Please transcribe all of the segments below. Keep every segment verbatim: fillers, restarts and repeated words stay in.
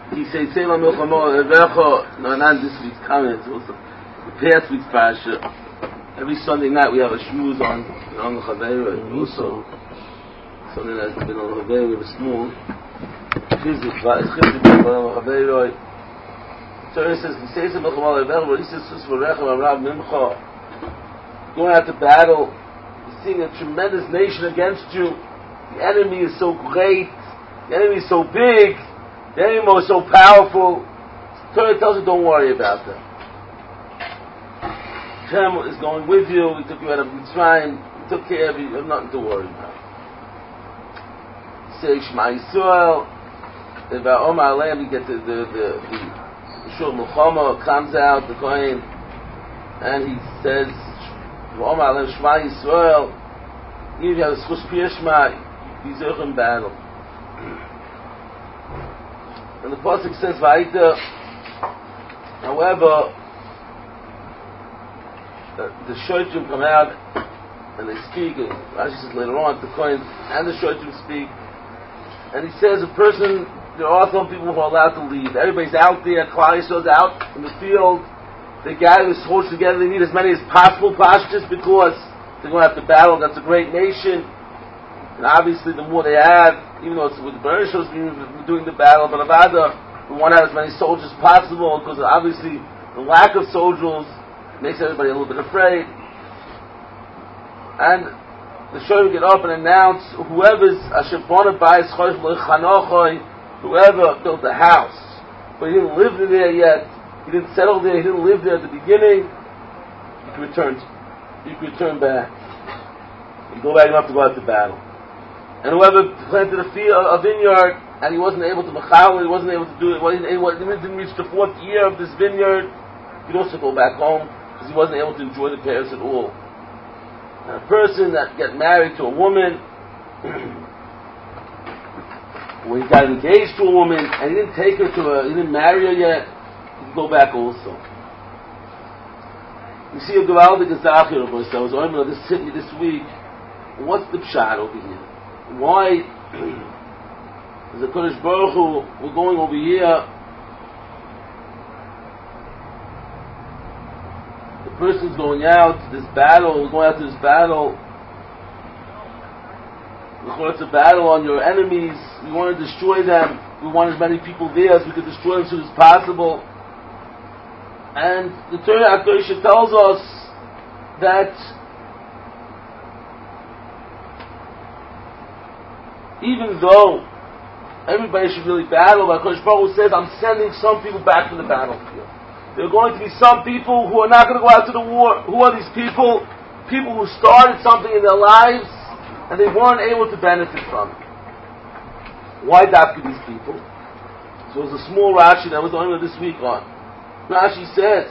he says, "Say la milchama levecha." No, not this week's comment. It was the past week's parasha. Every Sunday night we have a shmuz on on the Chaveira. Also, something that's been on the Chaveira. We have a small chizik. It's chizik on the Chaveira. So he says, "He says la milchama levecha." But he says, "Sus v'recha v'rav mimcha." Going out to battle, you're seeing a tremendous nation against you. The enemy is so great. The enemy is so big. The enemy is so powerful. Torah tells you, don't worry about that. Hashem is going with you. He took you out of Mitzrayim. He took care of you. You have nothing to worry about. Say Shema Yisrael. If Omar Aleim, you get the the the the Shul Muhammad comes out, the Kohen, and he says, Omar Aleim Shema Yisrael. Even if you have a Schush Pir Shema, he's in battle. And the pasuk says, "Vayita." However, the, the shoytim come out and they speak. And Rashi says later on, the Kohen and the shoytim speak. And he says, a person, there are some people who are allowed to leave. Everybody's out there. Klal Yisrael's out in the field. They gather the soldiers together. They need as many as possible pashtus because they're going to have to battle. That's a great nation. And obviously, the more they have, even though it's with the Bereshos doing the battle, but Avada, we want to have as many soldiers as possible because obviously the lack of soldiers makes everybody a little bit afraid. And the Shoyim get up and announce whoever's Asher Bona Bayis Chosh L'Chanochoi, whoever built a house, but he didn't live there yet, he didn't settle there, he didn't live there at the beginning, you can return, you can return back. You go back, you don't have to go out to battle. And whoever planted a field, a vineyard, and he wasn't able to machal, he wasn't able to do it, he didn't reach the fourth year of this vineyard, he'd also go back home because he wasn't able to enjoy the pears at all. And a person that got married to a woman, when he got engaged to a woman and he didn't take her to a, he didn't marry her yet, he could go back also. You see a gewaldige Sache of us. I was on this city this week. What's the pshat over here? Why is the Kodesh Baruch Hu, we're going over here, the person's going out to this battle, we're going out to this battle, it's a battle on your enemies, we want to destroy them, we want as many people there as we can destroy them as soon as possible. And the Torah HaKadosh tells us that even though everybody should really battle, but HaKadosh Baruch Hu says, I'm sending some people back to the battlefield. There are going to be some people who are not going to go out to the war. Who are these people? People who started something in their lives and they weren't able to benefit from it. Why dafka these people? So it was a small Rashi that was only this week on. Rashi says,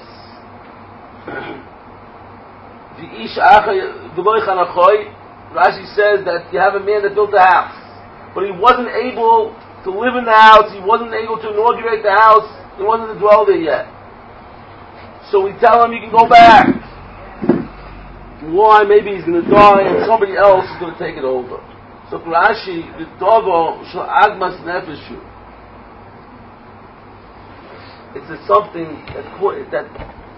Rashi says that you have a man that built a house, but he wasn't able to live in the house, he wasn't able to inaugurate the house, he wasn't to dwell there yet. So we tell him you can go back. Why? Maybe he's going to die and somebody else is going to take it over. So Rashi, the Dovo, Shal Agmas Nefeshu. It's a something that, that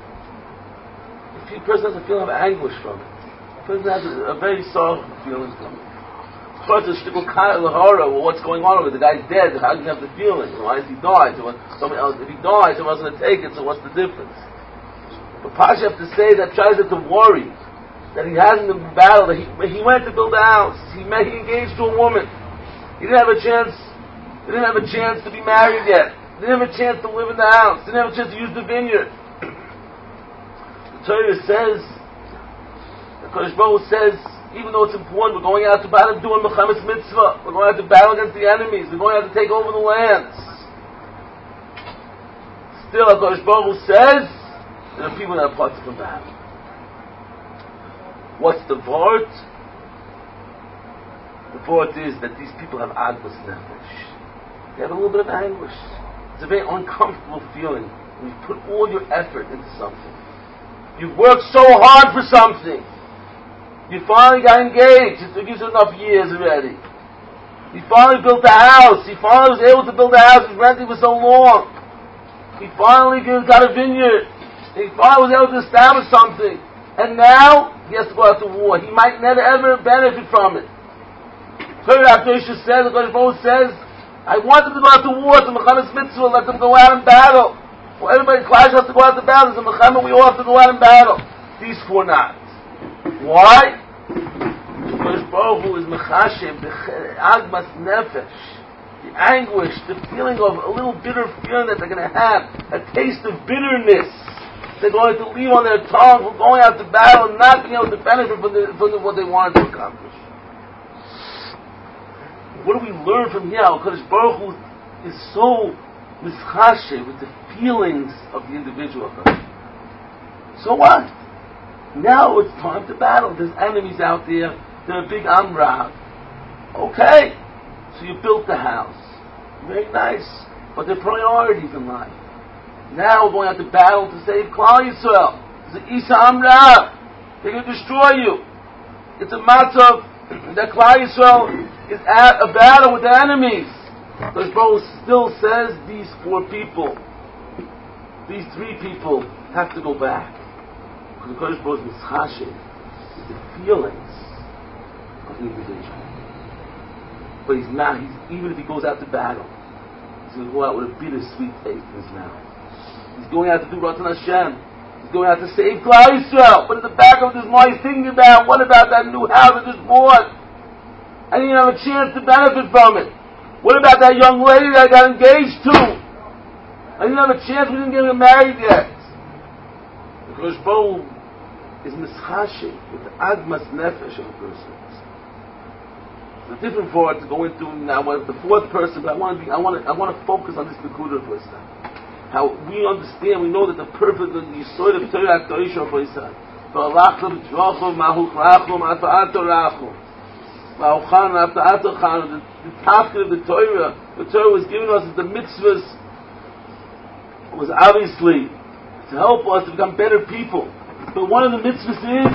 if a person doesn't feel anguish from it, a person has a, a very sorrowful feeling from it. Well, what's going on over? The guy's dead. How do you have the feeling? Why has he died? So somebody else, if he dies, someone else going to take it. So what's the difference? But Pasha have to say that tries to worry that he hasn't been battled. He, he went to build a house. He, met, he engaged to a woman. He didn't have a chance. He didn't have a chance to be married yet. He didn't have a chance to live in the house. He didn't have a chance to use the vineyard. The Torah says, the Kodesh Baruch Hu says, even though it's important, we're going out to battle, doing Mechamas Mitzvah. We're going out to battle against the enemies. We're going out to take over the lands. Still, HaKadosh Baruch Hu says, there are people that are parts of the battle. What's the vort? The vort is that these people have Agmas Nefesh. They have a little bit of anguish. It's a very uncomfortable feeling when you put all your effort into something. You've worked so hard for something. You finally got engaged. It took you enough years already. He finally built a house. He finally was able to build a house. He was renting for so long. He finally got a vineyard. He finally was able to establish something. And now, he has to go out to war. He might never ever benefit from it. Torah Tosha says, the Kodesh Baruch says, I want them to go out to war, to Mechamas Mitzvah, let them go out in battle. Well, everybody, Clash has to go out to battle. As a Mechamas, we all have to go out in battle. These four not. Why? Because Baruch Hu is Mechashem, the Agmas Nefesh, the anguish, the feeling of a little bitter feeling that they're going to have, a taste of bitterness they're going to leave on their tongue for going out to battle and not being able to benefit from, the, from the, what they wanted to accomplish. What do we learn from here? Because Baruch Hu is so Mechashem with the feelings of the individual. So what? Now it's time to battle. There's enemies out there. They're a big Amrav. Okay. So you built the house. Very nice. But there are priorities in life. Now we're going out to battle to save Klal Yisrael. It's an Isa Amrav. They're going to destroy you. It's a matter that Klal Yisrael is at a battle with the enemies. Because Baruch still says these four people, these three people have to go back. Because the Kodesh Baruch is Chashiv, the feelings of the individual. But he's not, he's, even if he goes out to battle, he's going to go out with a bittersweet taste in his mouth. He's going out to do Ratzon Hashem. He's going out to save Klal Yisrael. But in the back of his mind, he's thinking about, what about that new house I just bought? I didn't have a chance to benefit from it. What about that young lady that I got engaged to? I didn't have a chance, we didn't get married yet. Because Baruch is mischashi with the agmas nefesh of a person. It's a different part to go into now with the fourth person, but I want to be, I want to, I want to focus on this Nekuda for a second. How we understand, we know that the purpose of the Yisod of Torah HaKadosh for Israel. For Allah b'tzochov ma'huchrachom ata'atorachom ma'uchan ata'atochan. The tafkid of the Torah, the Torah was given us as the mitzvahs, was obviously to help us to become better people. But one of the mitzvahs is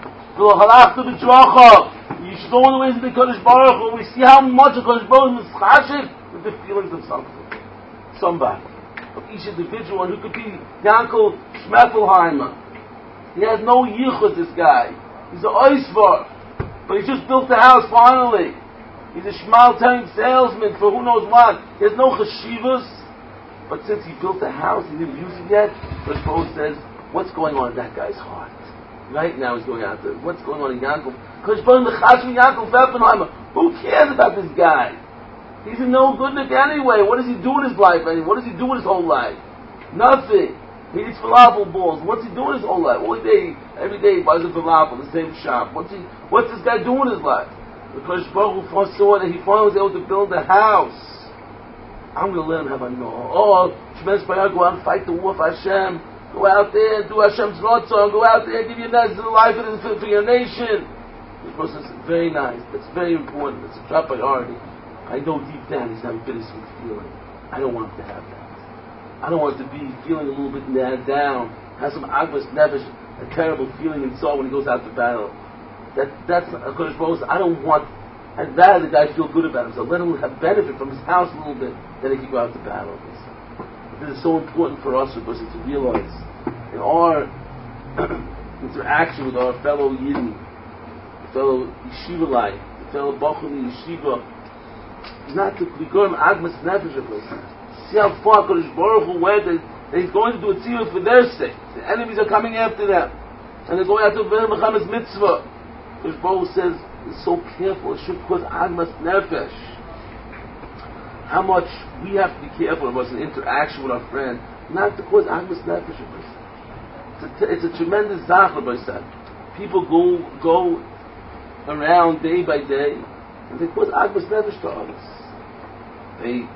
you should go on the ways of the Kodesh Baruch Hu. We see how much the Kodesh Baruch Hu is chashiv with the feelings of something, somebody, of each individual, and who could be Yankel Schmetzelheimer. He has no yichud, this guy. He's an oisvar, but he just built the house finally. He's a shmal telling salesman for who knows what. He has no chashivas, but since he built the house, he didn't use it yet. Kodesh Baruch says, what's going on in that guy's heart? Right now he's going out there. What's going on in Yankov? Kodesh Baruch Hu, Yankov Oppenheimer. Who cares about this guy? He's a no goodnik anyway. What does he do in his life? I mean, what does he do in his whole life? Nothing. He eats falafel balls. What's he doing in his whole life? All day, every day he buys a falafel, the same shop. What's he? What's this guy doing in his life? Because Baruch Hu foresaw that he finally was able to build a house. I'm going to let him have a no. Oh, tremendous prayer. Go out and fight the war for Hashem. Go out there and do Hashem's Ratzon. Go out there and give your nezeh life for, for your nation. This person is very nice. That's very important. It's a top priority. I know deep down he's having bittersweet feeling. I don't want him to have that. I don't want him to be feeling a little bit down, have some agmas nefesh, a terrible feeling inside when he goes out to battle. That that's a Kodesh Baruch. I don't want. I'd rather the guy feel good about himself. Let him have benefit from his house a little bit, then he can go out to battle. This is so important for us, because to realize in our interaction with our fellow Yidden, fellow Yeshiva life, fellow Bachur Yeshiva, not to become agmas nefesh of us. See how far Kodesh Baruch Hu went, that he's going to do a tzivah for their sake. The enemies are coming after them, and they're going after Mechamas Mitzvah. Kodesh Baruch Hu says, "It's so careful. It should cause agmas nefesh." How much we have to be careful of us in interaction with our friend, not to cause agmas nefesh of us. It's a, it's a tremendous zachar, by said. People go go around day by day, and they cause agmas nefesh to others. They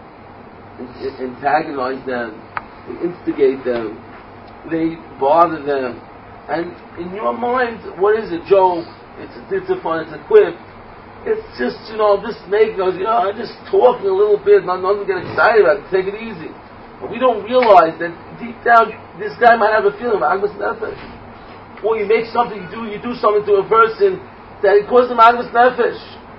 antagonize them, they instigate them, they bother them, and in your mind, what is it, Joe? It's a ditzafon, it's a quip. It's just, you know, just making us, you know, I'm just talking a little bit, not nothing to get excited about it, take it easy. But we don't realize that deep down, this guy might have a feeling of agmas nefesh. Or you make something, you do, you do something to a person that it causes him agmas nefesh.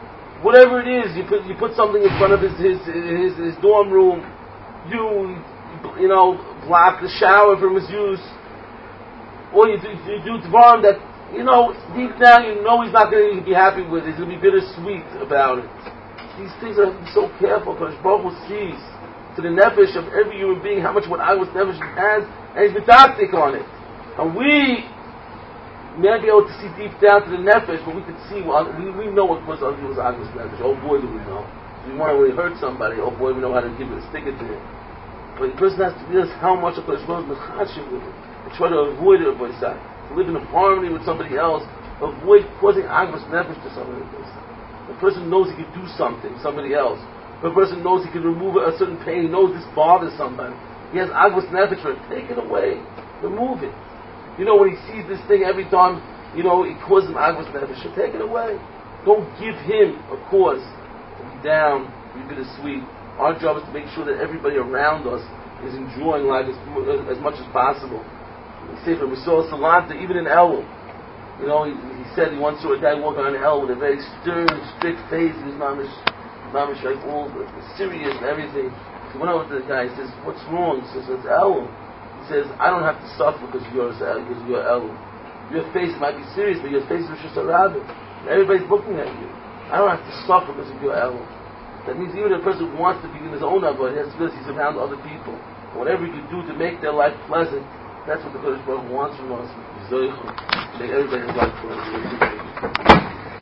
whatever it is, you put you put something in front of his his his, his dorm room, you you know block the shower from his use, or you do, you do dvarim that you know deep down you know he's not going to be happy with. He's going to be bittersweet about it. These things are be so careful because Baruch Hu sees to the nefesh of every human being how much what I was nefesh has, and he's medactic on it. And we may not be able to see deep down to the nefesh, but we can see, well, we, we know what was other people's agos nefesh. Oh boy, do we know. If we want to really hurt somebody, oh boy, we know how to give it a stick it to him. But the person has to realize how much of Kodesh Baruch Hu is mechashiv with it. And try to avoid it, to live in harmony with somebody else, avoid causing agos nefesh to somebody else. The person knows he can do something, somebody else. The person knows he can remove a certain pain, he knows this bothers somebody. He has agos nefesh for it. Take it away. Remove it. You know, when he sees this thing every time, you know, it causes him agos nefesh. So take it away. Don't give him a cause to be down, to be bittersweet. Our job is to make sure that everybody around us is enjoying life as, as much as possible. We say from Yisrael Salanta, even in Elul, you know, he, he said he once saw a guy walking on Elul with a very stern, strict face. He was mamish, mamish like all serious and everything. He went over to the guy. He says, "What's wrong?" He says, "It's Elul." He says, "I don't have to suffer because you're because you're Elul. Your face might be serious, but your face is just a rabbit. Everybody's looking at you. I don't have to suffer because of your Elul." That means even a person who wants to be in his own Elul, he has to realize he's around other people. Whatever he can do to make their life pleasant, that's what the Kodesh Baruch Hu wants from us. Make everybody's life pleasant.